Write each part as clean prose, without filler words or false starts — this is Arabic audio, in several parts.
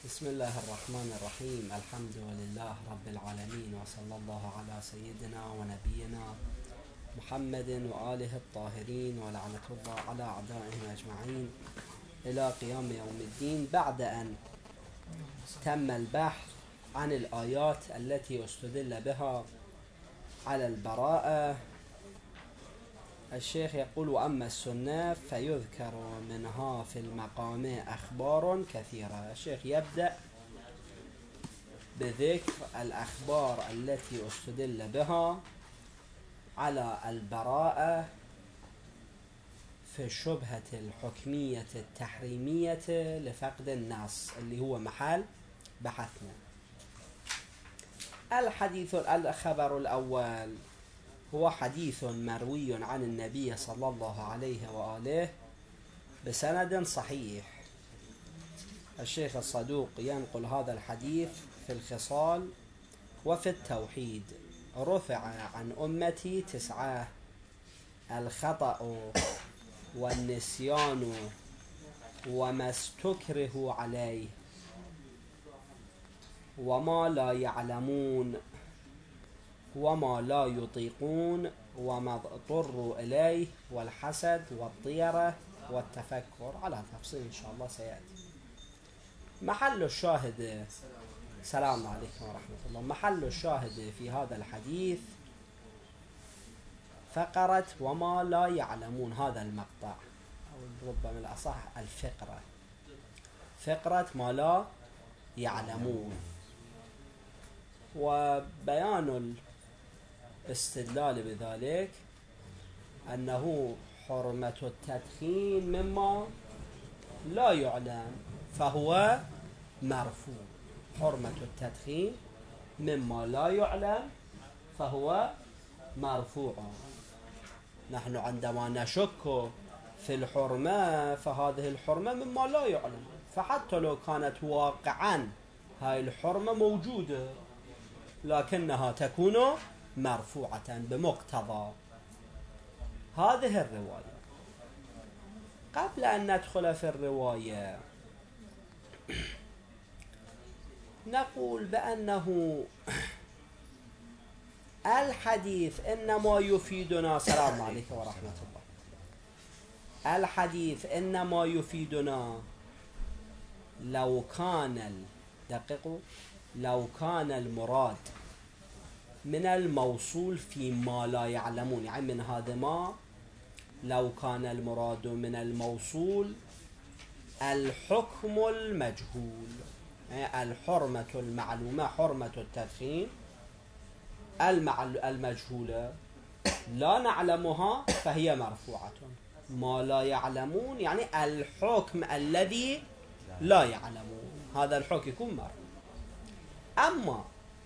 بسم الله الرحمن الرحيم. الحمد لله رب العالمين، وصلى الله على سيدنا ونبينا محمد وآله الطاهرين، ولعنة الله على أعدائهم أجمعين إلى قيام يوم الدين. بعد أن تم البحث عن الآيات التي استدل بها على البراءة، الشيخ يقول: وأما السنة فيذكر منها في المقام أخبار كثيرة. الشيخ يبدأ بذكر الأخبار التي استدل بها على البراءة في الشبهة الحكمية التحريمية لفقد النص، اللي هو محل بحثنا. الخبر الأول هو حديث مروي عن النبي صلى الله عليه وآله بسند صحيح. الشيخ الصدوق ينقل هذا الحديث في الخصال وفي التوحيد: رفع عن أمتي 9: الخطأ والنسيان وما استكره عليه وما لا يعلمون وما لا يطيقون وما اضطروا إليه والحسد والطيرة والتفكر، على تفصيل إن شاء الله سيأتي. محل الشاهد، سلام عليكم ورحمة الله، محل الشاهد في هذا الحديث فقرة وما لا يعلمون، هذا المقطع، أو ربما الأصح الفقرة، فقرة ما لا يعلمون. وبيان الاستدلال بذلك أنه حرمة التدخين مما لا يعلم فهو مرفوع. حرمة التدخين مما لا يعلم فهو مرفوع. نحن عندما نشك في الحرمة فهذه الحرمة مما لا يعلم، فحتى لو كانت واقعا هاي الحرمة موجودة لكنها تكون مرفوعة بمقتضى هذه الرواية. قبل أن ندخل في الرواية نقول بأنه الحديث إنما يفيدنا، سلام عليكم ورحمة الله، الحديث إنما يفيدنا لو كان لو كان المراد من الموصول فيما لا يعلمون، يعني من هذا ما لو كان المراد من الموصول الحكم المجهول، يعني الحرمة المعلومة، حرمة التدخين المجهولة لا نعلمها فهي مرفوعة. ما لا يعلمون يعني الحكم الذي لا يعلمون، هذا الحكم يكون مرفوع. أما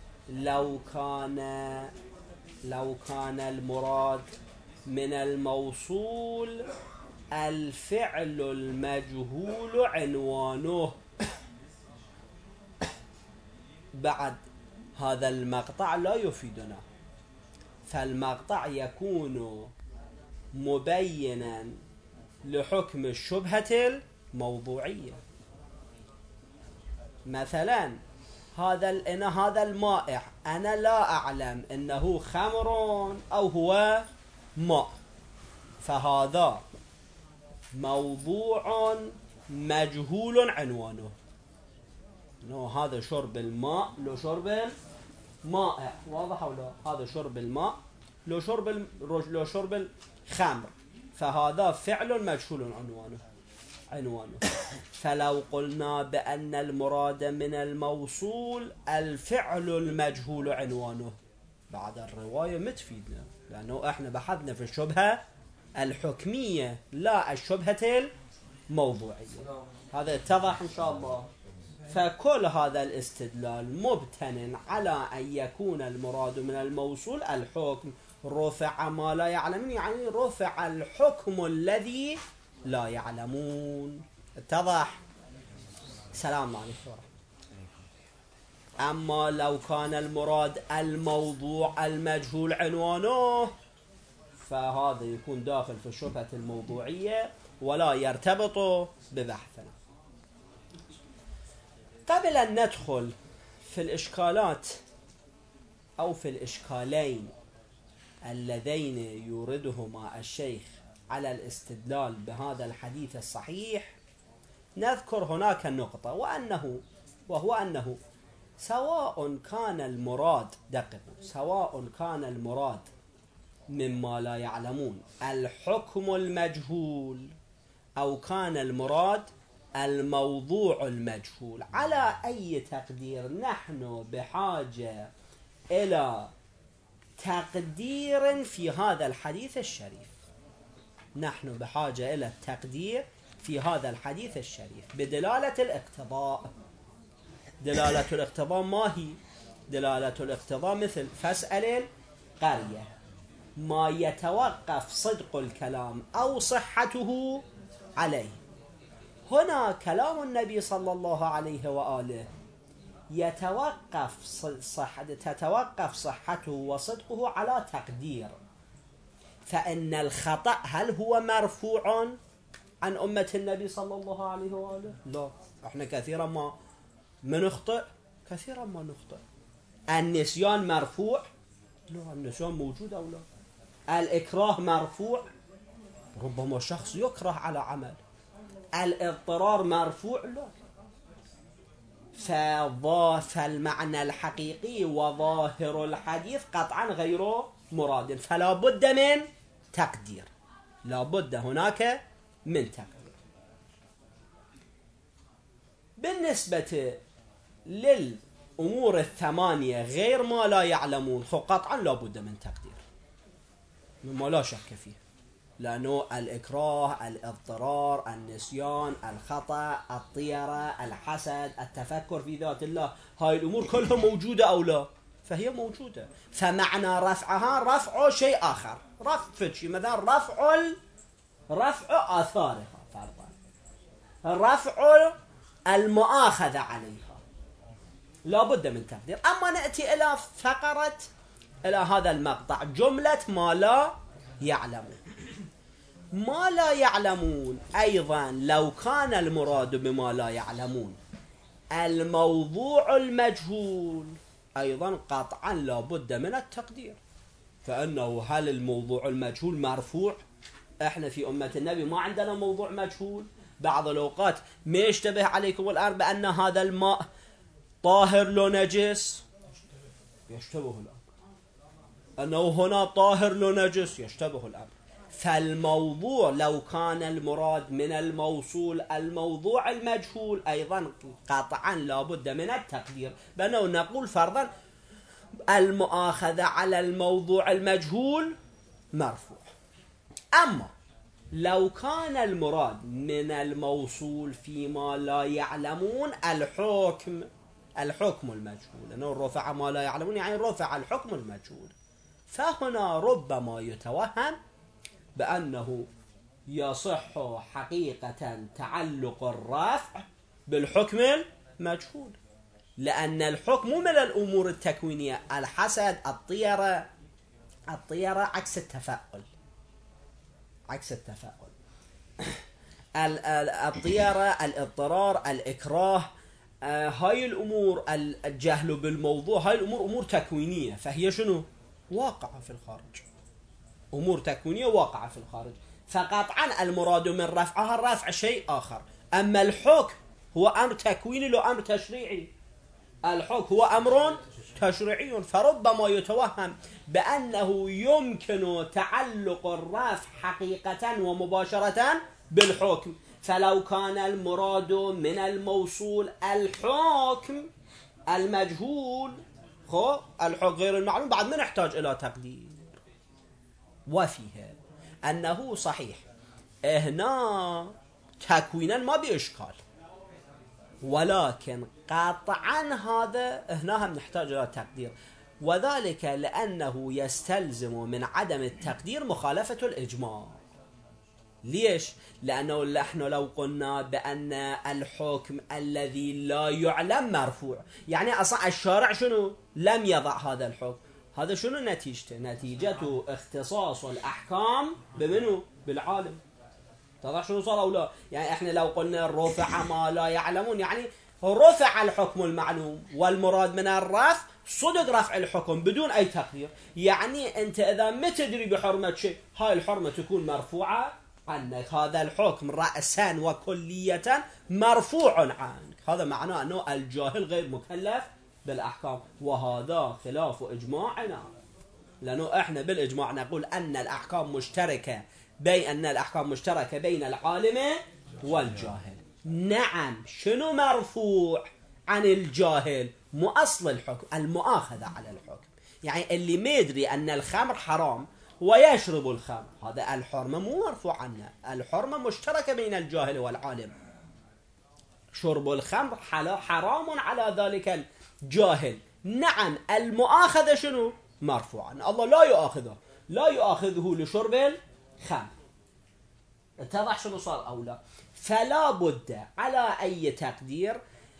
لو كان المراد من الموصول الفعل المجهول عنوانه، بعد هذا المقطع لا يفيدنا، فالمقطع يكون مبينا لحكم الشبهة الموضوعية. مثلا هذا المائع أنا لا أعلم إنه خمر أو هو ماء، فهذا موضوع مجهول عنوانه. هذا شرب الماء لو شرب المائع، واضح أو لا؟ هذا شرب الماء لو شرب الخمر، فهذا فعل مجهول عنوانه. فلو قلنا بأن المراد من الموصول الفعل المجهول عنوانه، بعد الرواية متفيدنا، لأنه احنا بحثنا في الشبهة الحكمية لا الشبهة الموضوعية. هذا اتضح إن شاء الله. فكل هذا الاستدلال مبتن على أن يكون المراد من الموصول الحكم. رفع ما لا يعلمون يعني رفع الحكم الذي لا يعلمون. اتضح؟ سلام عليكم. أما لو كان المراد الموضوع المجهول عنوانه فهذا يكون داخل في الشبهة الموضوعية ولا يرتبط ببحثنا. قبل أن ندخل في الإشكالات أو في الإشكالين اللذين يوردهما الشيخ على الاستدلال بهذا الحديث الصحيح، نذكر هناك النقطة، وهو أنه سواء كان المراد، دققوا، سواء كان المراد مما لا يعلمون الحكم المجهول أو كان المراد الموضوع المجهول، على أي تقدير نحن بحاجة إلى تقدير في هذا الحديث الشريف. نحن بحاجة إلى التقدير في هذا الحديث الشريف بدلالة الاقتضاء. دلالة الاقتضاء ما هي؟ دلالة الاقتضاء مثل فاسأل القرية، ما يتوقف صدق الكلام أو صحته عليه. هنا كلام النبي صلى الله عليه وآله تتوقف صحته وصدقه على تقدير. فإن الخطأ هل هو مرفوع عن أمة النبي صلى الله عليه وآله؟ لا، احنا كثيرا ما نخطئ، كثيرا ما نخطئ. النسيان مرفوع؟ لا، النسيان موجود أو لا. الإكراه مرفوع؟ ربما شخص يكره على عمل. الاضطرار مرفوع؟ لا. فالمعنى الحقيقي وظاهر الحديث قطعا غير مراد، فلا بد من تقدير، لا بد هناك من تقدير. بالنسبة للأمور الثمانية غير ما لا يعلمون، قطعا لا بد من تقدير مما لا شك فيه، لأنه الإكراه، الاضطرار، النسيان، الخطأ، الطيرة، الحسد، التفكر في ذات الله، هاي الأمور كلها موجودة أو لا؟ فهي موجودة. فمعنى رفعها رفع شيء آخر، رفع شيء، مثلا رفع آثارها، فرضا رفع المؤاخذة عليها، لا بد من تقدير. أما نأتي إلى فقرة، إلى هذا المقطع، جملة ما لا يعلمون. ما لا يعلمون أيضا لو كان المراد بما لا يعلمون الموضوع المجهول، أيضا قطعا لا بد من التقدير. فإنه هل الموضوع المجهول مرفوع؟ احنا في أمة النبي ما عندنا موضوع مجهول. بعض الأوقات ما يشتبه عليكم الآن بأن هذا الماء طاهر لو نجس، يشتبه الآن. أنه هنا طاهر لو نجس، يشتبه الآن. فالموضوع لو كان المراد من الموصول الموضوع المجهول، أيضا قطعا لا بد من التقدير، بأنه نقول فرضا المؤاخذة على الموضوع المجهول مرفوع. أما لو كان المراد من الموصول فيما لا يعلمون الحكم المجهول، لأنه رفع ما لا يعلمون يعني رفع الحكم المجهول، فهنا ربما يتوهم بأنه يصح حقيقة تعلق الرفع بالحكم المجهول، لأن الحكم من الأمور التكوينية. الحسد، الطيرة عكس التفاؤل، الطيرة، الاضطرار، الإكراه، هاي الأمور، الجهل بالموضوع، هاي الأمور أمور تكوينية، فهي شنو؟ واقعة في الخارج، أمور تكوينية واقعة في الخارج، فقطعا المراد من رفعها الرفع شيء آخر. أما الحكم هو أمر تكويني لو أمر تشريعي، الحكم هو أمر تشريعي، فربما يتوهم بأنه يمكن تعلق الرفع حقيقة ومباشرة بالحكم. فلو كان المراد من الموصول الحكم المجهول، الحكم غير المعلوم، بعد ما نحتاج إلى تقدير. وفيها أنه صحيح هنا تكوينا ما بإشكال، ولكن قطعا هذا هنا هم نحتاج إلى تقدير، وذلك لأنه يستلزم من عدم التقدير مخالفة الإجماع. ليش؟ لأنه نحن لو قلنا بأن الحكم الذي لا يعلم مرفوع، يعني أصلا الشارع شنو؟ لم يضع هذا الحكم، هذا شنو نتيجته؟ نتيجته اختصاص الأحكام بمنو؟ بالعالم. تضع شنو صار أو لا؟ يعني احنا لو قلنا رفع ما لا يعلمون، يعني رفع الحكم المعلوم، والمراد من الرفع صدق رفع الحكم بدون أي تقدير. يعني أنت إذا ما تدري بحرمة شيء، هاي الحرمة تكون مرفوعة عنك، هذا الحكم رأسا وكلية مرفوع عنك. هذا معناه أنه الجاهل غير مكلف بالأحكام، وهذا خلاف إجماعنا، لأنه إحنا بالإجماع نقول أن الأحكام مشتركة بين العالم والجاهل. نعم، شنو مرفوع عن الجاهل؟ مو أصل الحكم، المؤاخذة على الحكم. يعني اللي ما يدري أن الخمر حرام ويشرب الخمر، هذا الحرمة مو مرفوع عنه، الحرمة مشتركة بين الجاهل والعالم. شرب الخمر حرام على ذلك الجاهل. نعم، المؤاخذة شنو؟ مرفوعا. الله لا يؤاخذه لشرب الخمر. اتضح شنو صار أو لا؟ فلا بد على أي تقدير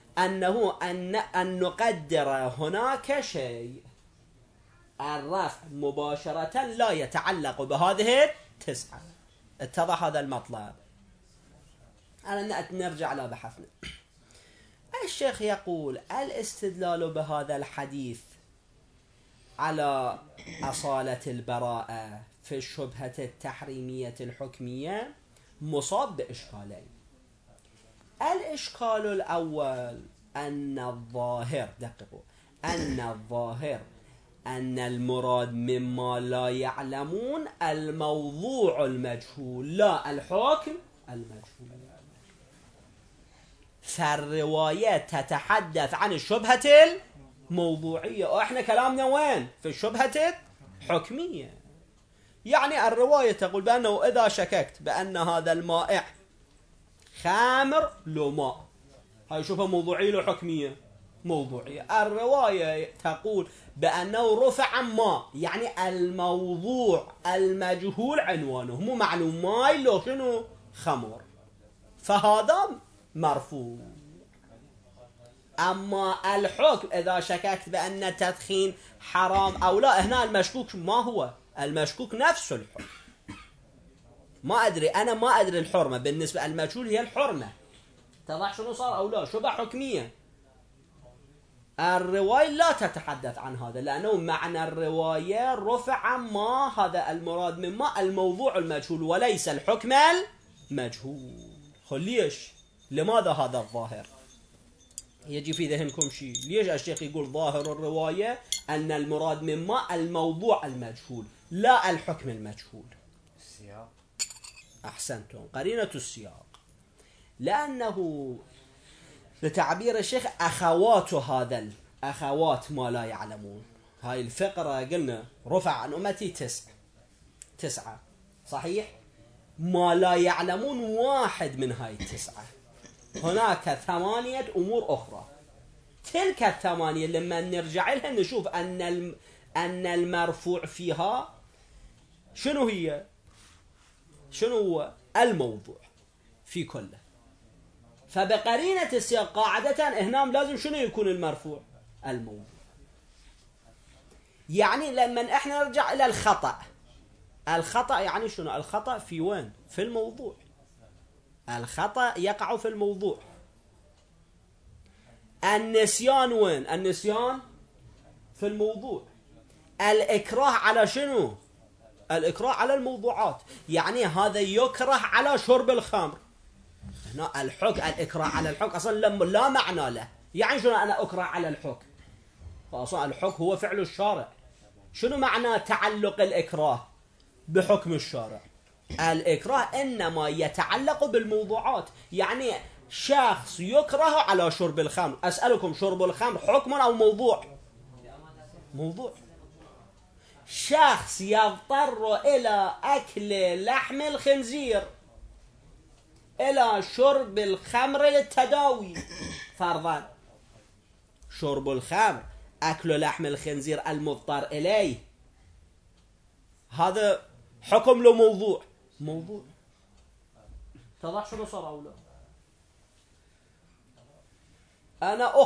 أن نقدر هناك شيء، الرفع مباشرة لا يتعلق بهذه التسعة. اتضح هذا المطلب؟ أنا نرجع على بحثنا. الشيخ يقول الاستدلال بهذا الحديث على أصالة البراءة في الشبهة التحريمية الحكمية مصاب بإشكالين. الإشكال الأول أن الظاهر، دققوا، أن الظاهر أن المراد مما لا يعلمون الموضوع المجهول لا الحكم المجهول. فالرواية تتحدث عن الشبهة الموضوعية، وإحنا كلامنا وين؟ في الشبهة الحكمية. يعني الرواية تقول بأنه إذا شككت بأن هذا المائع خمر لو ماء، هاي شبهة موضوعية لو حكمية؟ موضوعية. الرواية تقول بأنه رفع ماء، يعني الموضوع المجهول عنوانه، مو معلوم ماي لو شنو خمر، فهذا مرفوع. أما الحكم إذا شككت بأن التدخين حرام أو لا، هنا المشكوك ما هو المشكوك نفس الحكم. أنا ما أدري الحرمة، بالنسبة المجهول هي الحرمة. تضح شنو صار أو لا؟ شبه حكمية. الرواية لا تتحدث عن هذا، لأنه معنى الرواية رفع ما، هذا المراد من ما الموضوع المجهول وليس الحكم المجهول. ليش؟ لماذا هذا الظاهر؟ يجي في ذهنكم شيء، ليش الشيخ يقول ظاهر الرواية أن المراد من ما الموضوع المجهول لا الحكم المجهول؟ السياق. أحسنتم، قرينة السياق. لأنه لتعبير الشيخ أخوات هذا أخوات ما لا يعلمون. هاي الفقرة قلنا رفع عن أمتي تسعة، صحيح؟ ما لا يعلمون واحد من هاي التسعة. هناك 8 أمور أخرى. تلك 8 لما نرجع لها نشوف أن المرفوع فيها شنو هي؟ شنو هو الموضوع في كله. فبقرينة السياق قاعدة هنا لازم شنو يكون المرفوع؟ الموضوع. يعني لما احنا نرجع إلى الخطأ يعني شنو؟ الخطأ في وين؟ في الموضوع. الخطأ يقع في الموضوع. النسيان وين؟ النسيان في الموضوع. الإكراه على شنو؟ الإكراه على الموضوعات. يعني هذا يكره على شرب الخمر، هنا الإكراه على الحكم أصلا لا معنى له. يعني شنو أنا أكره على الحكم؟ فأصلا الحكم هو فعل الشارع. شنو معنى تعلق الإكراه بحكم الشارع؟ الإكراه إنما يتعلق بالموضوعات. يعني شخص يكره على شرب الخمر. أسألكم، شرب الخمر حكم أو موضوع؟ موضوع. شخص يضطر إلى أكل لحم الخنزير، إلى شرب الخمر للتداوي فرضا، شرب الخمر، أكل لحم الخنزير المضطر إليه، هذا حكم له موضوع. تضح شنو صار أو لا؟ أنا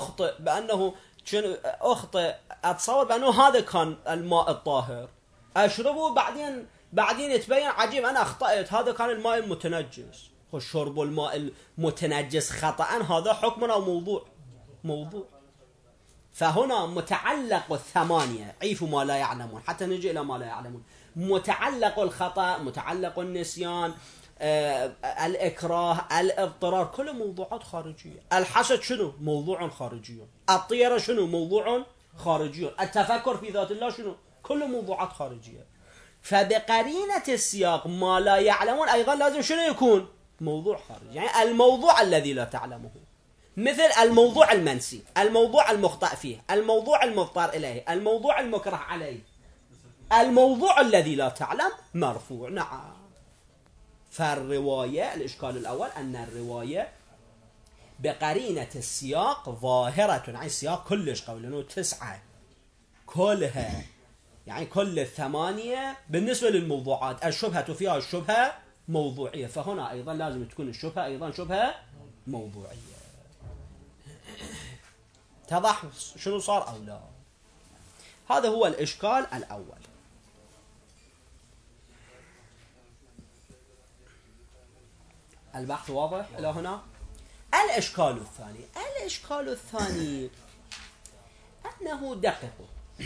أتصور بأنه هذا كان الماء الطاهر، أشربه بعدين يتبين عجيب أنا أخطأت، هذا كان الماء المتنجس. شرب الماء المتنجس خطأ، هذا حكم أو موضوع؟ موضوع. فهنا متعلق الثمانية، عيفوا ما لا يعلمون حتى نجي إلى ما لا يعلمون. متعلق الخطأ، متعلق النسيان، الإكراه، الاضطرار، كل موضوعات خارجية. الحسد شنو؟ موضوع خارجي. الطيرة شنو؟ موضوع خارجي. التفكر في ذات الله شنو؟ كل موضوعات خارجية. فبقرينة السياق ما لا يعلمون أيضا لازم شنو يكون؟ موضوع خارجي، يعني الموضوع الذي لا تعلمه، مثل الموضوع المنسي، الموضوع المخطئ فيه، الموضوع المضطر إليه، الموضوع المكره عليه. الموضوع الذي لا تعلم مرفوع. نعم. فالرواية، الإشكال الأول أن الرواية بقرينة السياق ظاهرة، يعني السياق كلش قوي لأنه 9 كلها، يعني كل 8 بالنسبة للموضوعات الشبهة فيها الشبهة موضوعية، فهنا أيضا لازم تكون الشبهة أيضا شبهة موضوعية. اتضح شنو صار أو لا؟ هذا هو الإشكال الأول. البحث واضح إلى هنا؟ الإشكال الثاني أنه دققوا.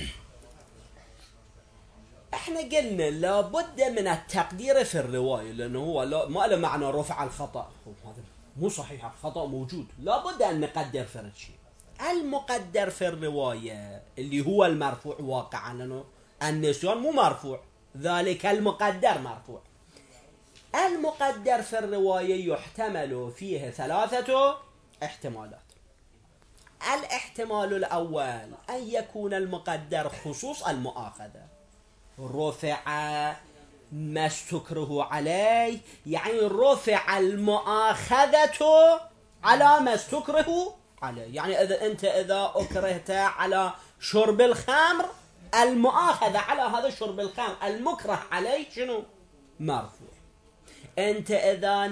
احنا قلنا لابد من التقدير في الرواية، لأنه هو ما له معنى رفع الخطأ، هذا مو صحيح، الخطأ موجود، لابد أن نقدر فرد شيء. المقدر في الرواية اللي هو المرفوع واقعا، لأنه النسيان مو مرفوع، ذلك المقدر مرفوع. المقدر في الرواية يحتمل فيه 3 احتمالات. الاحتمال الأول أن يكون المقدر خصوص المؤاخذة، رفع ما استكره عليه، يعني رفع المؤاخذة على ما استكره عليه. يعني إذا أكرهت على شرب الخمر، المؤاخذة على هذا شرب الخمر، المكره عليه شنو؟ مرفوع. أنت إذا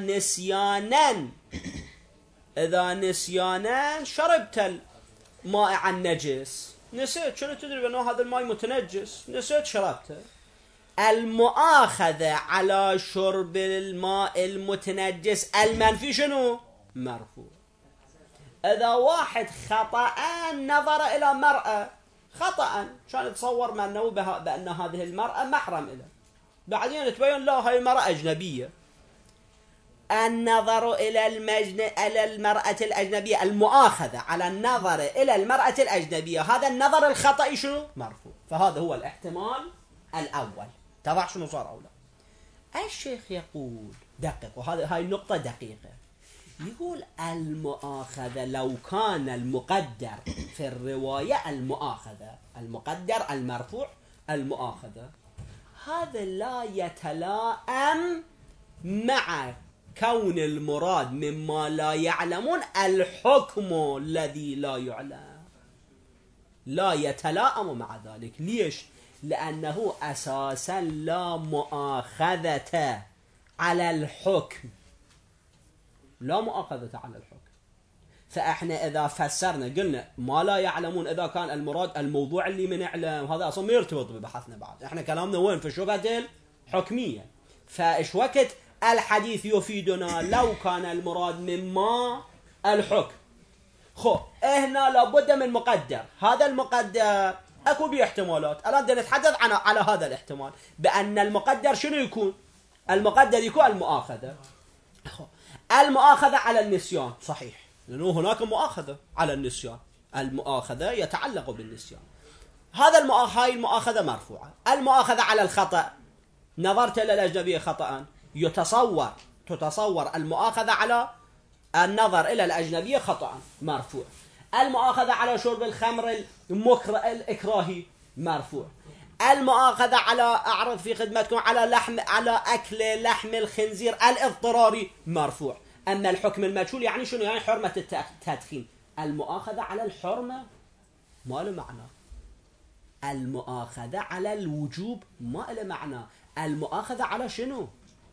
نسيانا شربت الماء النجس، نسيت، شنو تدري بأنه هذا الماء متنجس، نسيت شربته، المؤاخذة على شرب الماء المتنجس المنفي شنو؟ مرفوع. إذا واحد خطأ نظر إلى مرأة، خطأ كان يتصور منه بأن هذه المرأة محرم له، بعدين تبين لا هاي المرأة أجنبية. النظر إلى المرأة الأجنبية، المؤاخذة على النظر إلى المرأة الأجنبية، هذا النظر الخطأ شنو؟ مرفوع. فهذا هو الاحتمال الأول. تضع شنو صار أولا؟ الشيخ يقول دقق، هاي النقطة دقيقة، يقول المؤاخذة لو كان المقدر في الرواية المقدر المرفوع المؤاخذة، هذا لا يتلائم مع كون المراد مما لا يعلمون الحكم الذي لا يعلم، لا يتلائم مع ذلك. ليش؟ لأنه أساسا لا مؤاخذة على الحكم، لا مؤاخذة على الحكم. فإحنا إذا فسرنا قلنا ما لا يعلمون، إذا كان المراد الموضوع اللي من يعلم، هذا أصلا ما يرتبط ببحثنا بعد. إحنا كلامنا وين؟ في الشبهة الحكمية. فإيش وقت الحديث يفيدنا لو كان المراد مما الحكم. هنا لابد من مقدر. هذا المقدر أكو به احتمالات، الآن بدنا نتحدث على هذا الاحتمال، بأن المقدر شنو يكون؟ المقدر يكون المؤاخذة على النسيان، صحيح، لأنه هناك مؤاخذة على النسيان، المؤاخذة يتعلق بالنسيان. هاي المؤاخذة مرفوعة. المؤاخذة على الخطأ، نظرت إلى الأجنبية خطأ، تتصور المؤاخذة على النظر إلى الأجنبية خطأ، مرفوع. المؤاخذة على شرب الخمر الإكراهي، مرفوع. المؤاخذة على أعرض في خدمتكم على أكل لحم الخنزير الاضطراري، مرفوع. أما الحكم المجهول يعني شنو؟ يعني حرمة التدخين. المؤاخذة على الحرمة ما له معنى، المؤاخذة على الوجوب ما له معنى، المؤاخذة على شنو؟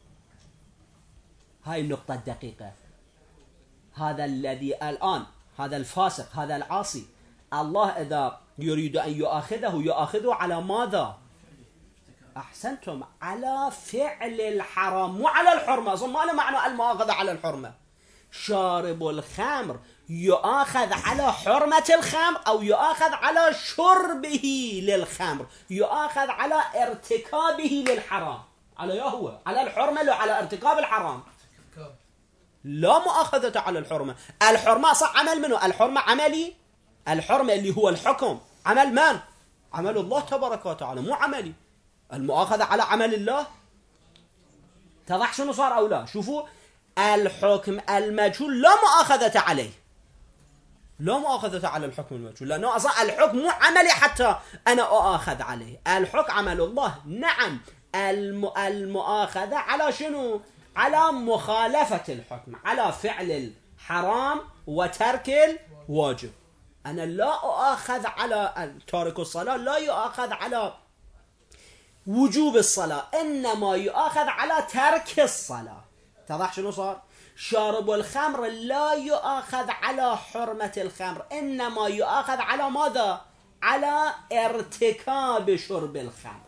هاي النقطة الدقيقة. هذا الذي الآن، هذا الفاسق، هذا العاصي، الله إذا يريد أن يؤاخذه على ماذا؟ أحسنتم، على فعل الحرام، مو على الحرمة. أصلا ما له معنى المؤاخذة على الحرمة. شارب الخمر يؤاخذ على حرمة الخمر أو يؤاخذ على شربه للخمر، يؤاخذ على ارتكابه للحرام. على هو على الحرمة لو على ارتكاب الحرام، لا مؤاخذة على الحرمة. الحرمة صح عمل منه، الحرمة عملي، الحرمة اللي هو الحكم عمل من؟ عمل الله تبارك وتعالى، مو عملي. المؤاخذة على عمل الله تضح شنو صار أو لا. شوفوا الحكم المجهول لا مؤاخذة عليه، لا مؤاخذة على الحكم المجهول، لأنه أصلا الحكم مو عملي حتى أنا أؤاخذ عليه. الحكم عمل الله. نعم المؤاخذة على شنو؟ على مخالفة الحكم، على فعل الحرام وترك الواجب. أنا لا أؤاخذ على تارك الصلاة، لا يؤاخذ على وجوب الصلاة، إنما يؤاخذ على ترك الصلاة. تضح شنو صار؟ شارب الخمر لا يؤاخذ على حرمة الخمر، إنما يؤاخذ على ماذا؟ على ارتكاب شرب الخمر.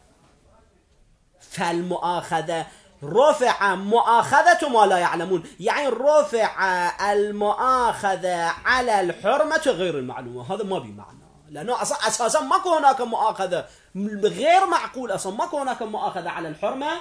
فالمؤاخذة رفع مؤاخذة ما لا يعلمون، يعني رفع المؤاخذة على الحرمة غير المعلومة. هذا ما بمعنى، لأنه أساسا ماكو هناك مؤاخذة غير معقول، أصلا ماكو هناك مؤاخذة على الحرمة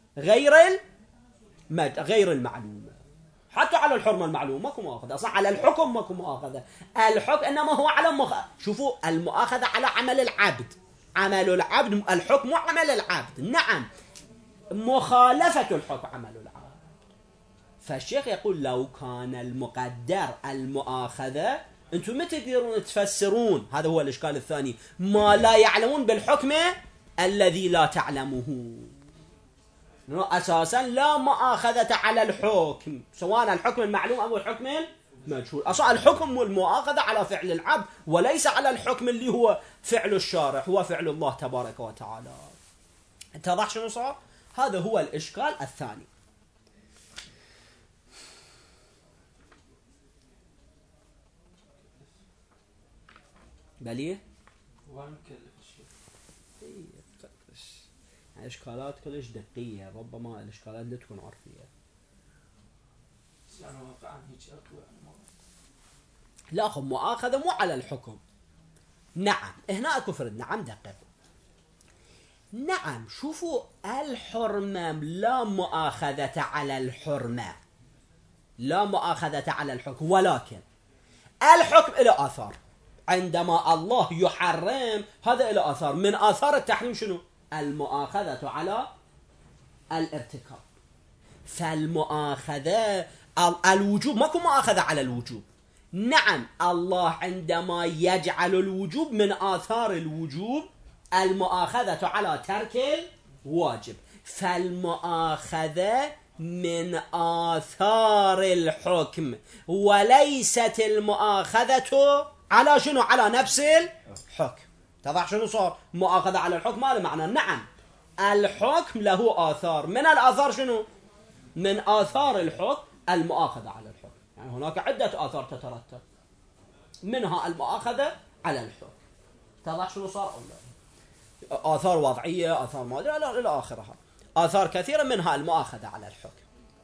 غير المعلومة. حتى على الحرمة المعلومة ماكو مؤاخذة، أصلا على الحكم ماكو مؤاخذة. الحكم إنما هو على شوفوا المؤاخذة على عمل العبد، عمل العبد الحكم مو عمل العبد. نعم مخالفة الحكم عمل العبد. فالشيخ يقول لو كان المقدر المؤاخذة، انتم متى تقدرون تفسرون؟ هذا هو الإشكال الثاني، ما لا يعلمون بالحكم الذي لا تعلمه. أساسا لا مؤاخذة على الحكم، سواء الحكم المعلوم أو الحكم المجهول. أصلا الحكم والمؤاخذة على فعل العبد، وليس على الحكم اللي هو فعل الشارع، هو فعل الله تبارك وتعالى. اتضح شنو صار؟ هذا هو الإشكال الثاني. بليه؟ إشكالات كلش دقيقة، ربما الإشكالات لا تكون عرفية. يعني واقعا هيك أكو لا أخو مؤاخذة مو على الحكم. نعم هنا أكو فرد. نعم دقيق. نعم شوفوا الحرمة لا مؤاخذة على الحرمة، لا مؤاخذة على الحكم، ولكن الحكم إلى آثار. عندما الله يحرم هذا إلى آثار، من آثار التحريم شنو؟ المؤاخذة على الارتكاب. فالمؤاخذة الوجوب ماكو مؤاخذة على الوجوب. نعم الله عندما يجعل الوجوب من آثار الوجوب المؤاخذة على ترك الواجب، فالمؤاخذة من آثار الحكم، وليست المؤاخذة على شنو؟ على نفس الحكم. تضح شنو صار؟ مؤاخذة على الحكم ما له معنى. نعم الحكم له آثار، من الآثار شنو؟ من آثار الحكم المؤاخذة على الحكم، يعني هناك عدة آثار تترتب، منها المؤاخذة على الحكم. تضح شنو صار؟ آثار وضعية، آثار مادية إلى آخرها، آثار كثيرة منها المؤاخذة على الحكم.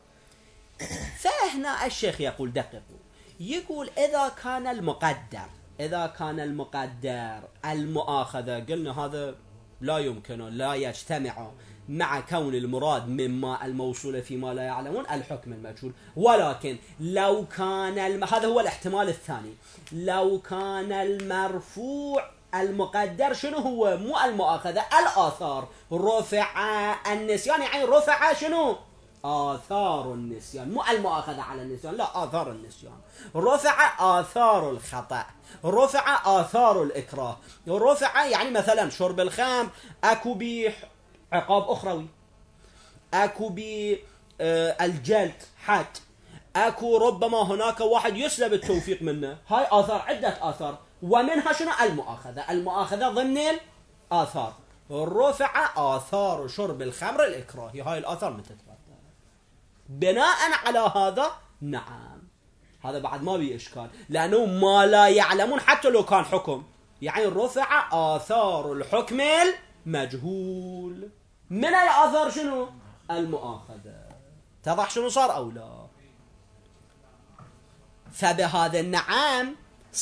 فهنا الشيخ يقول دققوا، يقول إذا كان المقدر المؤاخذة، قلنا هذا لا يمكن لا يجتمع مع كون المراد مما الموصول فيما لا يعلمون الحكم المجهول. ولكن لو كان هذا هو الاحتمال الثاني، لو كان المرفوع المقدر شنو هو؟ مو المؤاخذة، الآثار. رفع النسيان، يعني رفع شنو؟ آثار النسيان، مو المؤاخذة على النسيان، لا آثار النسيان. رفع آثار الخطأ، رفع آثار الإكراه، رفع يعني مثلا شرب الخمر أكو بعقاب أخروي، أكو بالجلد حد، أكو ربما هناك واحد يسلب التوفيق منه. هاي آثار، عدة آثار، ومنها شنو؟ المؤاخذة ضمن الآثار. رفع آثار شرب الخمر الإكراهي، هاي الآثار متترتب. بناء على هذا نعم هذا بعد ما بيه إشكال، لأنه ما لا يعلمون حتى لو كان حكم، يعني رفع آثار الحكم المجهول. من الآثار شنو؟ المؤاخذة. تضح شنو صار أو لا؟ فبهذا النعم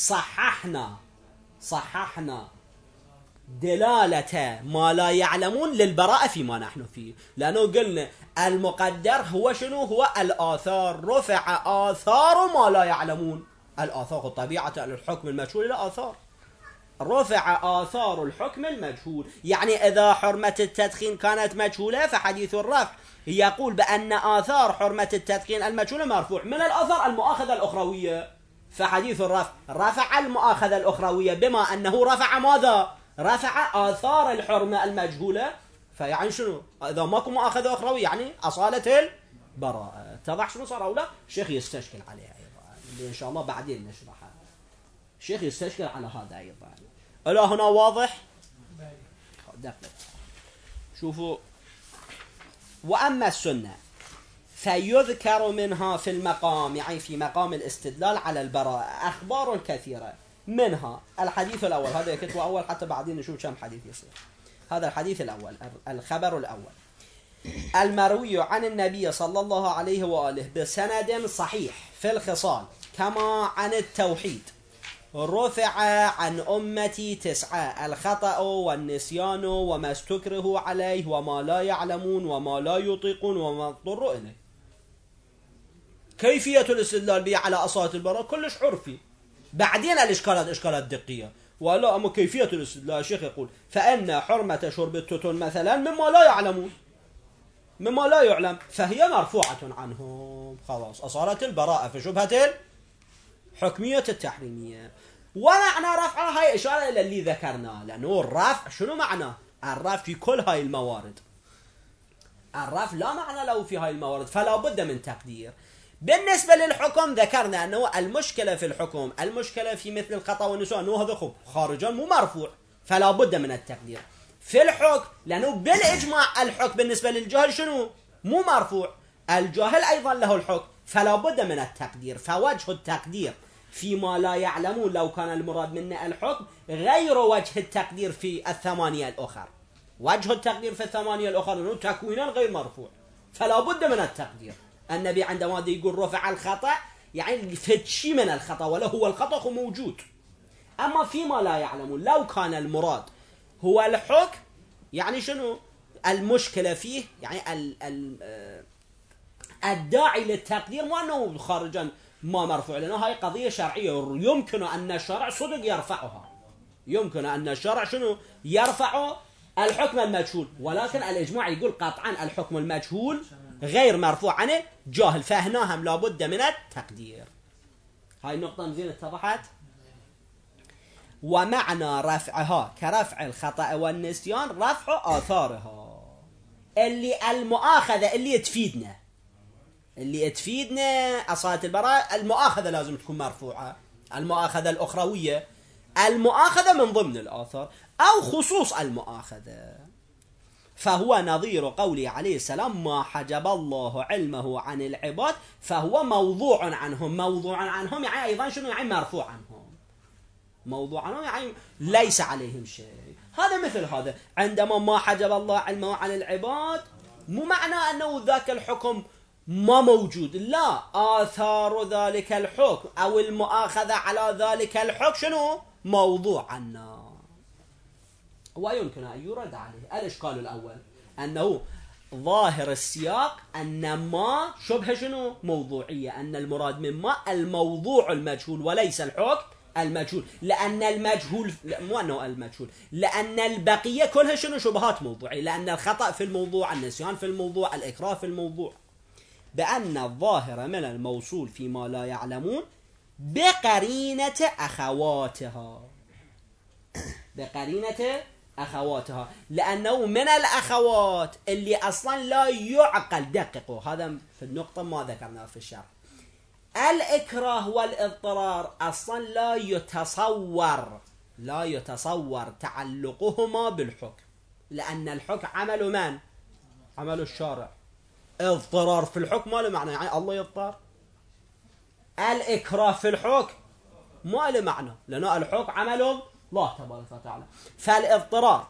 صححنا دلالة ما لا يعلمون للبراءة فيما نحن فيه، لأنه قلنا المقدر هو شنو؟ هو الآثار، رفع آثار ما لا يعلمون. الآثار طبيعة الحكم المجهول إلى آثار، رفع آثار الحكم المجهول. يعني إذا حرمة التدخين كانت مجهولة فحديث الرفع يقول بأن آثار حرمة التدخين المجهولة مرفوع من الآثار المؤاخذة الأخروية، فحديث الرفع رفع المؤاخذة الأخروية بما أنه رفع ماذا؟ رفع آثار الحرمة المجهولة. فيعني شنو؟ إذا ماكو مؤاخذة أخروية يعني أصالة البراءة. اتضح شنو صار أو لا؟ الشيخ يستشكل عليها أيضا، اللي إن شاء الله بعدين نشرحها. الشيخ يستشكل على هذا أيضا. ألا هنا واضح؟ دقيق. شوفوا، وأما السنة فيذكر منها في المقام، يعني في مقام الاستدلال على البراءة، أخبار كثيرة، منها الحديث الأول، هذا كتبه أول حتى بعدين نشوف كم حديث يصير. هذا الحديث الأول، الخبر الأول، المروي عن النبي صلى الله عليه وآله بسند صحيح في الخصال كما عن التوحيد، رفع عن أمتي 9: الخطأ والنسيان وما استكره عليه وما لا يعلمون وما لا يطيقون وما اضطروا إليه. كيفية الاستدلال به على أصالة البراءة كلش عرفي، بعدين الإشكالات إشكالات دقيقة. ولا أما كيفية الاستدلال الشيخ يقول فإن حرمة شرب التوتون مثلا مما لا يعلمون، مما لا يعلم، فهي مرفوعة عنهم، خلاص أصالة البراءة في شبهة حكمية التحريمية. ومعنى رفعها هي إشارة إلى اللي ذكرناه، لأنه الرفع شنو معناه؟ الرفع في كل هاي الموارد، الرفع لا معنى له في هاي الموارد، فلا بد من تقدير. بالنسبة للحكم ذكرنا أنه المشكلة في الحكم، المشكلة في مثل الخطأ والنسيان أنه هذا خارجا مو مرفوع، فلا بد من التقدير. في الحكم لأنه بالإجماع الحكم بالنسبة للجاهل شنو؟ مو مرفوع، الجاهل أيضا له الحكم، فلا بد من التقدير. فوجه التقدير فيما لا يعلمون لو كان المراد منه الحكم غير وجه التقدير في الثمانية الأخر. وجه التقدير في الثمانية الأخر أنه تكوينا غير مرفوع، فلا بد من التقدير. النبي عندما يقول رفع الخطأ يعني فتشي من الخطأ، ولا هو الخطأ موجود. أما فيما لا يعلمون لو كان المراد هو الحكم، يعني شنو المشكلة فيه؟ يعني الداعي للتقدير مو أنه خارجا ما مرفوع، لأنه هاي قضية شرعية يمكن أن الشرع صدق يرفعها، يمكن أن الشرع شنو يرفع الحكم المجهول، ولكن الإجماع يقول قطعا الحكم المجهول غير مرفوع عنه جاهل، فهنا هم لابد من التقدير. هاي النقطة زين اتضحت. ومعنى رفعها كرفع الخطأ والنسيان رفع آثارها، اللي المؤاخذة اللي تفيدنا أصالة البراءة، المؤاخذة لازم تكون مرفوعة، المؤاخذة الأخروية، المؤاخذة من ضمن الآثار أو خصوص المؤاخذة. فهو نظير قوله عليه السلام ما حجب الله علمه عن العباد فهو موضوع عنهم. موضوع عنهم يعني أيضا شنو؟ يعني مرفوع عنهم. موضوع عنهم يعني ليس عليهم شيء. هذا مثل هذا، عندما ما حجب الله علمه عن العباد مو معنى أنه ذاك الحكم ما موجود، لا، آثار ذلك الحكم أو المؤاخذة على ذلك الحكم شنو؟ موضوع عنا. ويمكن أن يرد عليه الإشكال الأول أنه ظاهر السياق أن ما شبه شنو؟ موضوعية، أن المراد من ما الموضوع المجهول وليس الحكم المجهول، لأن المجهول مو أنه المجهول، لأن البقية كلها شنو؟ شبهات موضوعية، لأن الخطأ في الموضوع، النسيان في الموضوع، الإكراه في الموضوع. بأن الظاهر من الموصول فيما لا يعلمون بقرينة أخواتها، بقرينة أخواتها، لأنه من الأخوات اللي أصلا لا يعقل. دققوا، هذا في النقطة ما ذكرناه في الشرح. الإكراه والاضطرار أصلا لا يتصور تعلقهما بالحكم، لأن الحكم عمل من؟ عمل الشارع. اضطرار في الحكم ما له معنى يعني الله يضطر. الإكراه في الحكم ما له معنى، لأن الحكم عمل الله تبارك وتعالى. فالاضطرار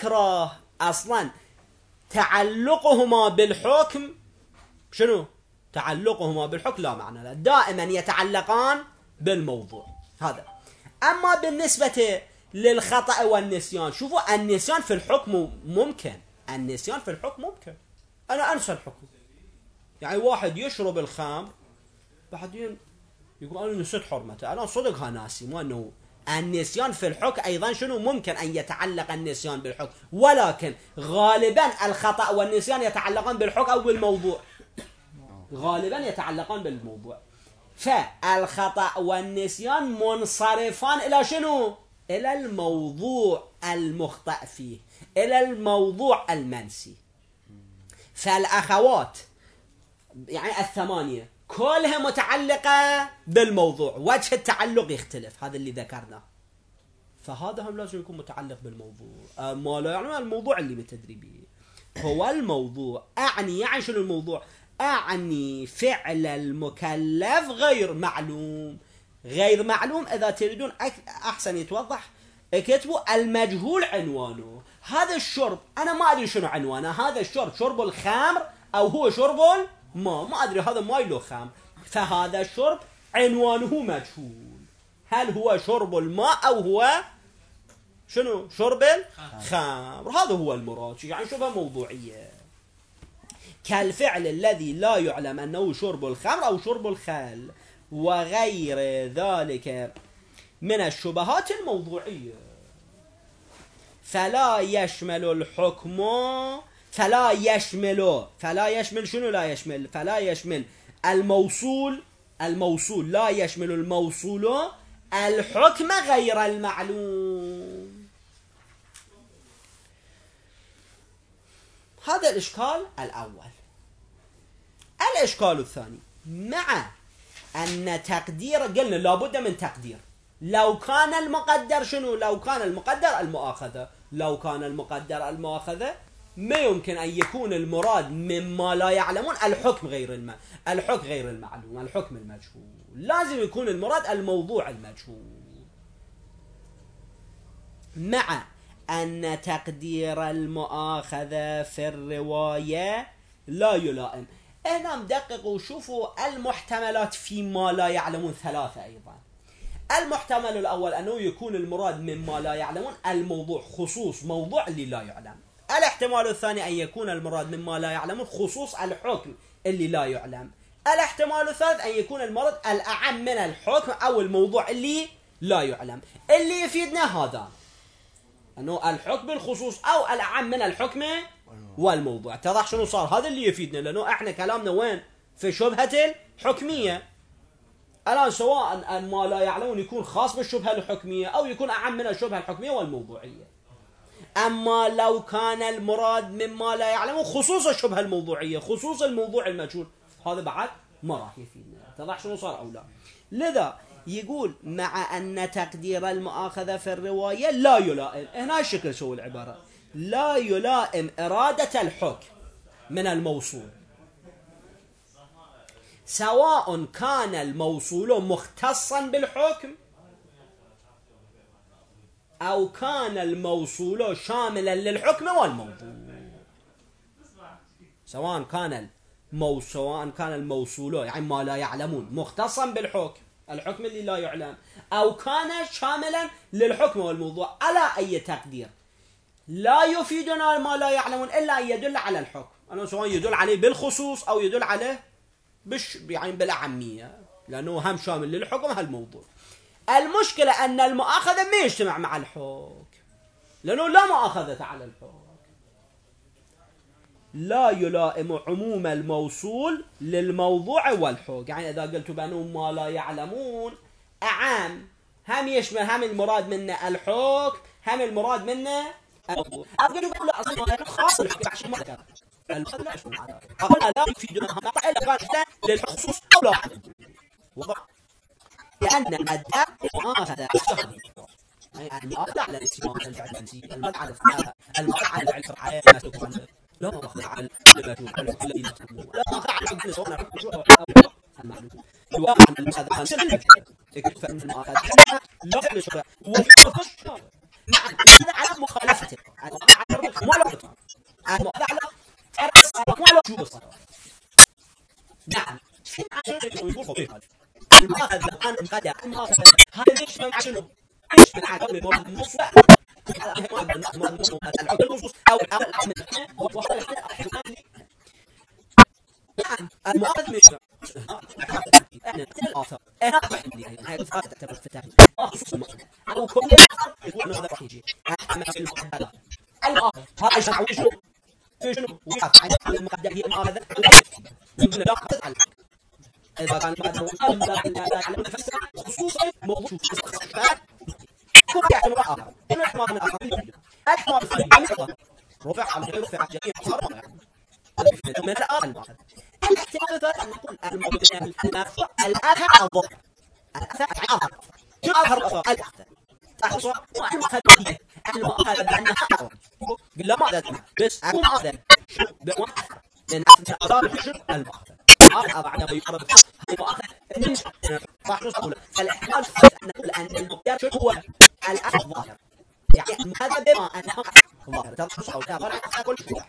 والإكراه أصلا تعلقهما بالحكم شنو؟ تعلقهما بالحكم لا معنى له، دائما يتعلقان بالموضوع هذا. أما بالنسبة للخطأ والنسيان، شوفوا النسيان في الحكم ممكن، النسيان في الحكم ممكن، أنا أنسى الحكم. يعني واحد يشرب الخمر بعدين يقول أنا نسيت حرمته، أنا صدقها ناسي، مو أنه النسيان في الحكم أيضا شنو ممكن أن يتعلق النسيان بالحكم، ولكن غالبا الخطأ والنسيان يتعلقان بالحكم أو بالموضوع، غالبا يتعلقان بالموضوع. فالخطأ والنسيان منصرفان إلى شنو؟ إلى الموضوع المخطئ فيه، إلى الموضوع المنسي. فالأخوات يعني الثمانية كلها متعلقة بالموضوع، وجه التعلق يختلف، هذا اللي ذكرناه. فهذا هم لازم يكون متعلق بالموضوع. ما لا يعني الموضوع اللي بتدري به هو الموضوع. يعني شنو الموضوع؟ أعني فعل المكلف غير معلوم. غير معلوم إذا تريدون أحسن يتوضح اكتبوا المجهول عنوانه. هذا الشرب أنا ما أدري شنو عنوانه، هذا الشرب شرب الخمر أو هو شرب الماء، ما أدري هذا ماء له خمر، فهذا الشرب عنوانه مجهول، هل هو شرب الماء أو هو شنو شرب الخمر؟ هذا هو المراد، يعني شبه موضوعية. كالفعل الذي لا يعلم أنه شرب الخمر أو شرب الخل وغير ذلك من الشبهات الموضوعية. فلا يشمل الحكم، فلا يشمل شنو لا يشمل؟ فلا يشمل الموصول لا يشمل الموصول الحكم غير المعلوم. هذا الإشكال الأول. الإشكال الثاني، مع أن تقدير قلنا لابد من تقدير، لو كان المقدر شنو؟ لو كان المقدر المؤاخذة، لو كان المقدر المؤاخذة ما يمكن أن يكون المراد مما لا يعلمون الحكم غير المعلوم، الحكم المجهول، لازم يكون المراد الموضوع المجهول. مع أن تقدير المؤاخذة في الرواية لا يلائم. هنا مدققوا وشوفوا المحتملات فيما لا يعلمون ثلاثة أيضا. المحتمل الأول أنه يكون المراد مما لا يعلمون الموضوع خصوص موضوع اللي لا يعلم. الاحتمال الثاني أن يكون المراد مما لا يعلمون خصوص الحكم اللي لا يعلم. الاحتمال الثالث أن يكون المراد الأعم من الحكم أو الموضوع اللي لا يعلم. اللي يفيدنا هذا أنه الحكم بالخصوص أو الأعم من الحكم والموضوع. اتضح شنو صار؟ هذا اللي يفيدنا، لأنه احنا كلامنا وين؟ في شبهة الحكمية. الآن سواء ما لا يعلمون يكون خاص بالشبهة الحكمية أو يكون أعم من الشبهة الحكمية والموضوعية. أما لو كان المراد مما لا يعلمون خصوص الشبهة الموضوعية، خصوص الموضوع المجهول، هذا بعد ما راح يفيدنا. اتضح شنو صار أو لا؟ لذا يقول مع أن تقدير المؤاخذة في الرواية لا يلائم. هنا الشكل شو العبارة؟ لا يلائم إرادة الحكم من الموصول، سواء كان الموصول مختصا بالحكم أو كان الموصول شاملا للحكم والموضوع. سواء كان الموصول يعني ما لا يعلمون مختصا بالحكم، الحكم اللي لا يعلم، أو كان شاملا للحكم والموضوع، على أي تقدير لا يفيدنا ما لا يعلمون إلا أن يدل على الحكم، أنه سواء يدل عليه بالخصوص أو يدل عليه يعني بالأعمية، لأنه هم شامل للحكم هالموضوع. المشكلة أن المؤاخذة ما يجتمع مع الحكم، لأنه لا مؤاخذة على الحكم. لا يلائم عموم الموصول للموضوع والحكم. يعني إذا قلت بأنهم ما لا يعلمون أعام، هم يشمل هم المراد منه الحكم هم المراد منه الموضوع. أقول لا أصلا خاص الحكم عشان ما ذكر أقول لا يفيدنا هذا إلا كان للخصوص أو لا، لأن المادة مؤاخذة المؤاخذة على الاستماع الفعل المادة على الفعل فرعية ما تكون لا مؤاخذة على الحكم الذي نقوله، لا مؤاخذة على الحكم سواء الحكم المعلوم سواء المؤاخذة عن سبيل فإن المؤاخذة لا فعل شرع والحكم نعم على مخالفته على المؤاخذة على ترس ولا وجوب الصلاة. نعم ايش مع شنو؟ ايش من عقب المرض النص العقد النصوص او نعم المؤاخذ مش احنا الاثر انا هاي تعتبر فتاه او كل يقول هذا راح يجي اما في المقدمه المؤاخذ هاي شرع وشنو شنو ويقف عن المقدمه هي المؤاخذه يمكن لا تتعلم اذا كان بعد على نفسه خصوصا موضوع الاستخفاف كل يعتبر اخر الاحمر من اخر الاحمر في رفع على رفع جميع صار من الاخر الاحتمال الثالث ان نقول المرفوع الاثر الظهر الاثر عاظم شو اظهر الاثر تحصل المؤاخذه المؤاخذه بانها اقوى قل لا ماذا بس مؤاخذه لان اثار الحشر المؤاخذه بعد ما يقرب المؤاخذه راح نوصل فالاحتمال الثالث ان نقول ان المقدار هو الاثر الظاهر يعني المؤاخذه بما انها ظاهره تحصل او تظهر كل شيء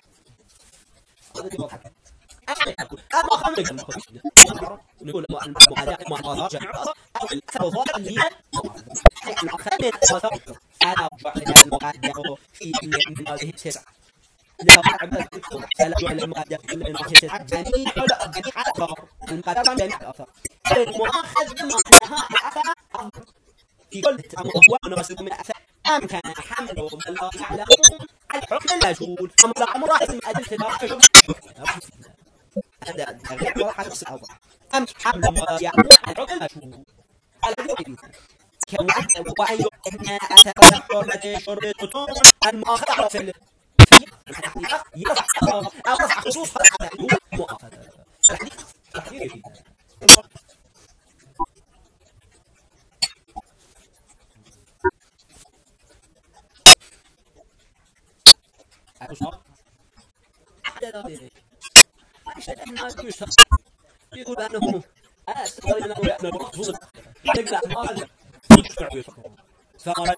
نقول المؤاخذة أو الأثر الظاهر اللي هي المؤاخذة أنا المقدر في من هذه التسعة المقدر جميع المقدر جميع الأثر المؤاخذ بما أنها الأثر في كل ونسب من الأثر أمكن حمله بالله يعلم الحكم المجهول أمر اسم أدلة هذا الرعب حدث الأوضح أم حمل ما يعمل الحكم المجهول كمعدل وعي أن أثر حرمة شرطة المؤاخذة على فعل يرفع خصوص هذا المؤاخذة يقول أنه أستغل أنه يأمل مخصوص يقلع المؤاخذة يشفع ويفكر ثمرة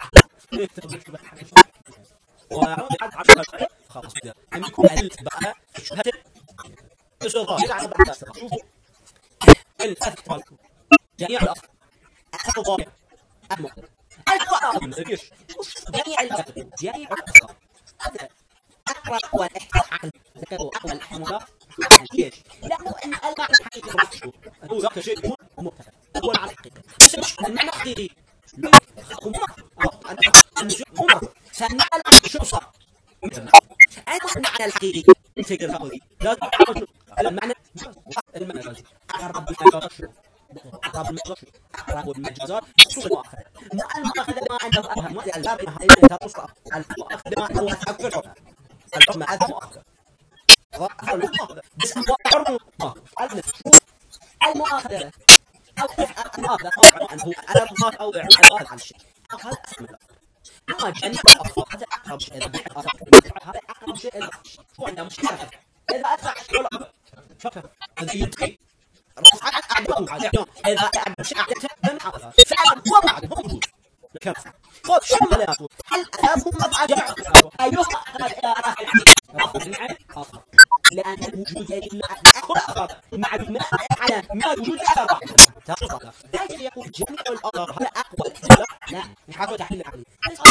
ويعود عشرة خلاص كده أن يكون أدلت بقى شهادة السلطان يجعل بعد شوفوا الأثر جميع الأثر أثر ضامن المؤخر جميع الأثر جميع الأثر أقوى والاحتمال ذكروا أقوى الاحتمالات ليش؟ لأنه أن المعنى الحقيقي رفضه هو ذاك شيء يكون مبتدأ هو المعنى الحقيقي بس مش المعنى الحقيقي عمر سنعلم شو صار المعنى الحقيقي شيء الفقري لا تعرف المعنى أقرب المجازات أقرب المجازات أقرب المجازات خصوصا المؤاخذة المؤاخذة ما أنه أفهم ما الباب إنها تصف المؤاخذة ما هو أكثر الحكم هذا مؤاخذة بس المؤاخذة المؤاخذة أو المؤاخذة أنه أنا المؤاخذة أو المؤاخذة عن الشيء هذا أسمى أما جميع الأفضل هذا أقرب شيء هذا أقرب شيء هو عنده مشكلة إذا أدفع شيء ولا شكرا هذا ينتهي إذا أعد شيء أعدته فعلا هو بعد هو موجود خذ شو ملاته هل هم بعد أيها لأن الوجود يدل مع الماء على ما وجود أثر لا يقول جميع الأثر هذا أقوى لا نحاول تحليل العقلي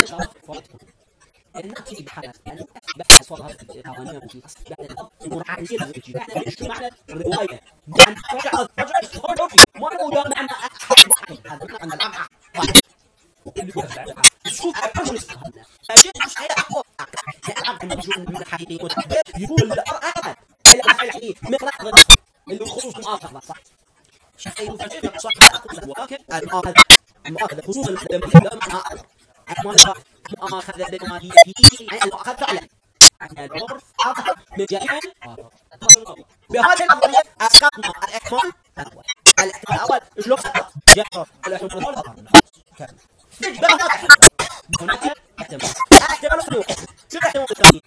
نأتي بحدث يعني بحث صار هذا القوانين بعد المراعاة بعد شو معنى الرواية عن رجع ما هو ده معنى هذا معنى الأمع شوف أجد مش هي أقوى أعلم من الحقيقي يقول الأرقام الحقيقي من لحظة اللي بخصوص المؤاخذة صح شيء مفاجئ صح ولكن المؤاخذة خصوصا لا معنى المؤاخذة بما هي فيه المؤاخذة فعلا عن العرف أظهر من جميع بهذه النظرية أسقطنا الاحتمال الأول الأول شلون سقط؟ الاحتمال الأول أظهر هناك احتمال احتمال شو الاحتمال الثاني؟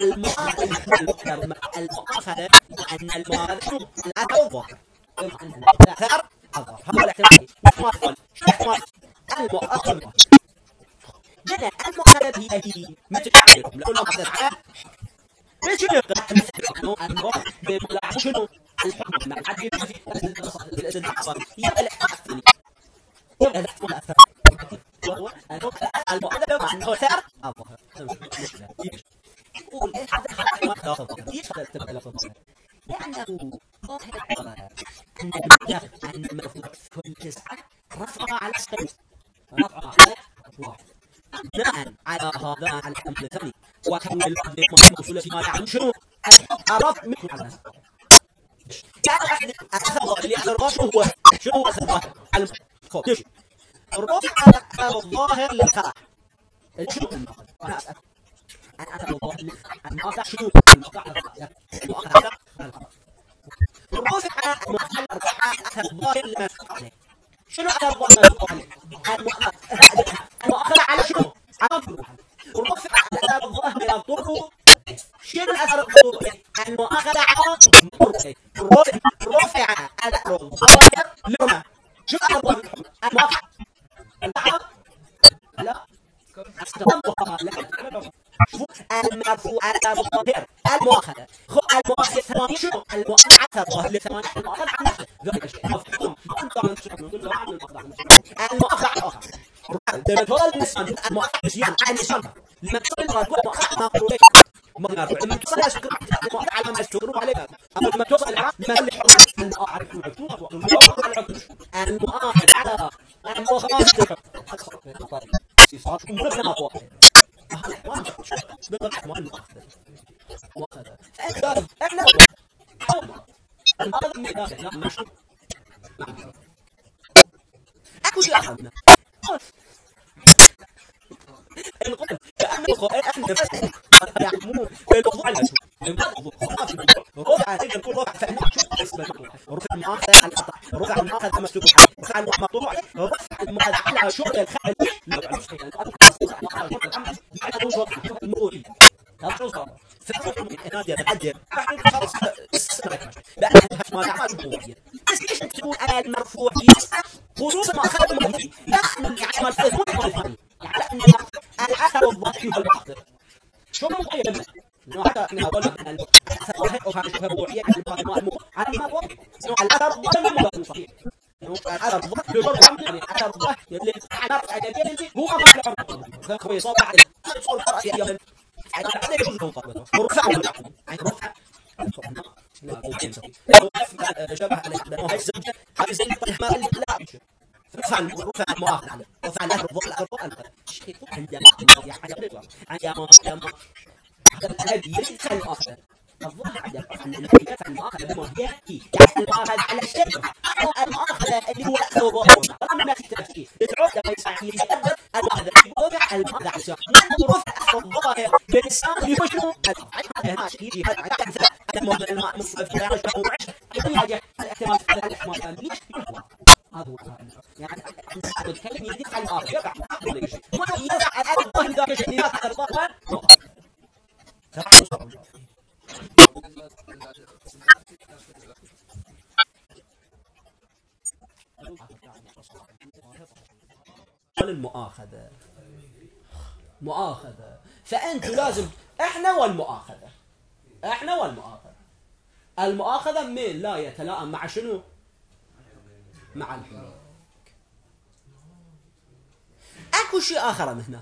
المؤاخذة أن المؤاخذة الأثر الظاهر الأثر الظاهر هذا الاحتمال الاحتمال الاحتمال المؤاخذة جدا المؤاخذة هي مثل تعبيركم لو نأخذ عنها شنو يقدر نروح بملاحظة شنو الحكم مع العدل في الأسد الحصري هي الاحتمال الثاني هو الاحتمال الثاني المؤخذة بمعنى الثار الظاهر. يقول ايش هذا الظاهر؟ ليش هذا الظاهر؟ لأنه ظاهر أن المرفوع كل تسعة رفعها على سكن، رفعها على واحد. بناء على هذا على الأمر الثاني وكون اللفظ موصولة فيما يعني شنو؟ الرفع منه على يعني أحد أخذ اللي أخذ شنو هو؟ شنو هو أخذ الظاهر؟ الرفع الظاهر للفرع. شنو المقصد؟ أنا أسأل. أنا أخذ الظاهر المقصد شنو؟ المقصد الرفع أخذ الظاهر لمسؤول عليه. شنو أخذ الظاهر عليه؟ المؤخذة على شنو؟ على الظروف. ورفع أثر الظاهر إلى الظروف. شنو أثر الظروف؟ المؤخذة على الظروف. رفع أثر الظاهر لما؟ شنو أثر الظاهر؟ المؤخذة. لا. المرفوع أثر الظاهر المؤخذة. المؤخذ الثاني شنو؟ المؤخذ أثر الظاهر الثاني المؤخذ عن نفسه. ذلك الشيء مفهوم. المؤخذ على الآخر. لما النسان المؤخذ عن النسان لما تصل المرفوع مؤخذ مقرونين مرفوع لما تصل المؤخذ على ما يستقروا عليها أما لما توصل العراق لما اللي حصل المؤخذ على المؤخذ اكو شيء اخر نقول كأنه احنا يعلمون الموضوع رفع نقول رفع فإنه رفع المؤاخذة على الخطأ رفع المؤاخذة مسلوب رفع المقطوع رفع المؤاخذة على شغل الخلل الموضوعي هذا شو صار فكرة نادي أقدر خلاص لأنها ما تعمل موضوعية بس ليش تقول أنا المرفوع خصوصا ما أخذ المهدي لأن يعني ما الفهم الثاني يعني الأثر الظاهري هو المقدر شو الموضوعية منه؟ إنه حتى إحنا أقول لك أن الأثر الظاهري أو هذا شبه موضوعية على ما هو إنه الأثر الظاهري مو صحيح إنه الأثر الظاهري يعني الأثر الظاهري اللي أنا أجنبي هو ما بعرف ذاك هو يصاب على صور رأسي يوم على عليه شو هو ورفع يعني رفع شبه عليه هاي الزوجة هاي الزوجة ما لا رفع المؤاخذة عليه رفع الأثر الظاهري شيء عندما الذي يدخل المؤاخذة الظاهر عندما يدفع المؤاخذة بما يأتي المؤاخذة على الشيء المؤاخذة اللي هو أثر ظاهر طبعا ما في تفكير يدعو لما يصحي يقدر المؤاخذة رفع المؤاخذة على الشيء رفع أثر الظاهر بالإنسان اللي هو شنو هذا شيء هذا المؤاخذة الماء مصرف في هذا الشهر أي حاجة الاحتمال هذا الاحتمال ليش هذا هو يعني الكلمة يدفع المؤاخذة يرفع ما يرفع الأثر الظاهر ذاك الشيء يرفع الظاهر المؤاخذة مؤاخذة فأنت لازم احنا والمؤاخذة المؤاخذة من لا يتلائم مع شنو مع الحلول اكو شيء اخر من هنا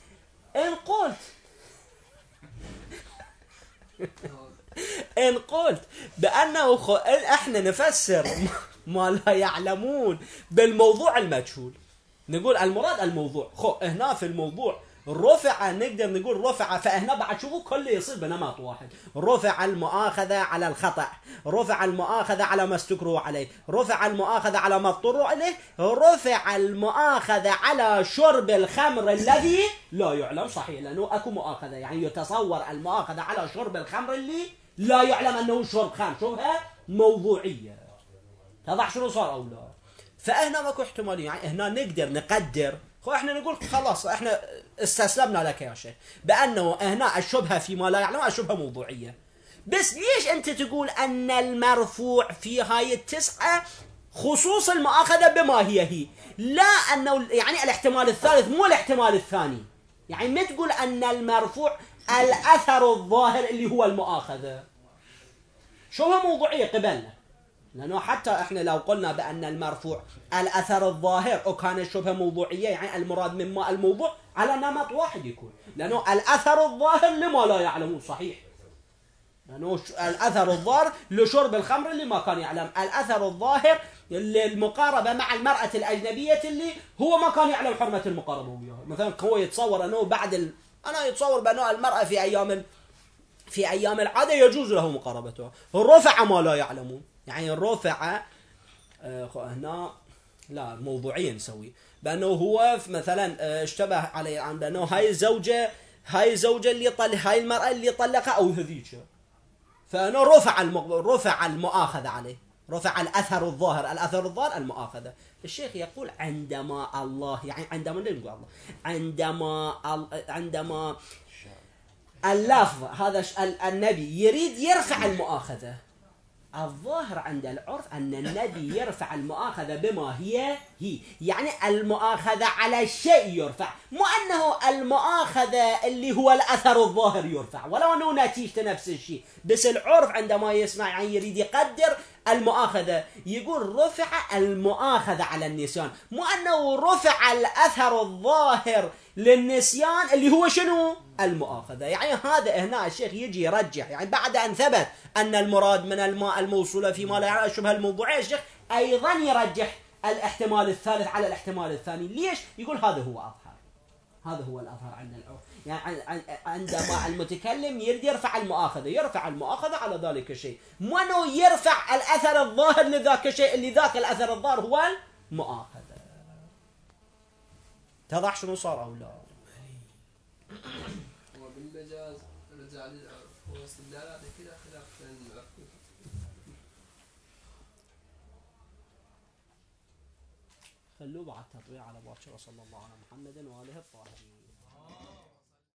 إن قلت بأنه إحنا نفسر ما لا يعلمون بالموضوع المجهول نقول المراد الموضوع هنا في الموضوع رفع نقدر نقول رفع فهنا بعد شوفوا كل يصير بنمط واحد رفع المؤاخذة على الخطأ رفع المؤاخذة على ما استكروا عليه رفع المؤاخذة على ما اضطروا عليه رفع المؤاخذة على شرب الخمر الذي لا يعلم صحيح لأنه أكو مؤاخذة يعني يتصور المؤاخذة على شرب الخمر اللي لا يعلم أنه شرب خمر شوفها موضوعية تضح شنو صار أو لا فهنا ماكو احتمالية يعني هنا نقدر نقدر احنا نقول خلاص احنا استسلمنا لك يا شيخ بأنه هنا الشبهة فيما لا يعلم الشبهة موضوعية بس ليش انت تقول ان المرفوع في هاي التسعة خصوص المؤاخذة بما هي لا انه يعني الاحتمال الثالث مو الاحتمال الثاني يعني ما تقول ان المرفوع الاثر الظاهر اللي هو المؤاخذة شبهة موضوعية قبلنا لأنه حتى إحنا لو قلنا بأن المرفوع الأثر الظاهر وكان الشبهة موضوعية، يعني المراد مما الموضوع على نمط واحد يكون، لأنه الأثر الظاهر لما لا يعلمون صحيح، لأنه الأثر الظاهر لشرب الخمر اللي ما كان يعلم، الأثر الظاهر للمقاربة مع المرأة الأجنبية اللي هو ما كان يعلم حرمة المقاربة وياها. مثلا هو يتصور أنه بعد أنا يتصور بأنه المرأة في أيام العادة يجوز له مقاربتها، رفع ما لا يعلمون، يعني الرفع هنا لا موضوعيا نسوي بأنه هو مثلا اشتبه عليه عن بأنه هاي الزوجة اللي هاي المرأة اللي طلقها أو هذيك، فأنه رفع المؤاخذة عليه، رفع الأثر الظاهر المؤاخذة. الشيخ يقول عندما الله، يعني عندما نقول الله، عندما اللفظ هذا النبي يريد يرفع المؤاخذة، الظاهر عند العرف أن النبي يرفع المؤاخذة بما هي، يعني المؤاخذة على الشيء يرفع، مو أنه المؤاخذة اللي هو الأثر الظاهر يرفع، ولو أنه نتيجة نفس الشيء، بس العرف عندما يسمع يعني يريد يقدر المؤاخذة يقول رفع المؤاخذة على النسيان، مو أنه رفع الأثر الظاهر للنسيان اللي هو شنو؟ المؤاخذة. يعني هذا هنا الشيخ يجي يرجح، يعني بعد أن ثبت أن المراد من الماء الموصولة فيما لا يعلم الشبهة الموضوعية، الشيخ أيضا يرجح الاحتمال الثالث على الاحتمال الثاني. ليش؟ يقول هذا هو أظهر، هذا هو الأظهر عند العرف، يعني عندما المتكلم يريد يرفع المؤاخذة على ذلك الشيء، مو أنه يرفع الأثر الظاهر لذاك الشيء اللي ذاك الأثر الظاهر هو المؤاخذة. اتضح شنو صار أو لا؟ وبالمجاز رجع للعرف، هو استدلال على كده خلاف العرف. خلوه بعد تطبيع على باكر، وصلى الله على محمد وآله الطاهرين.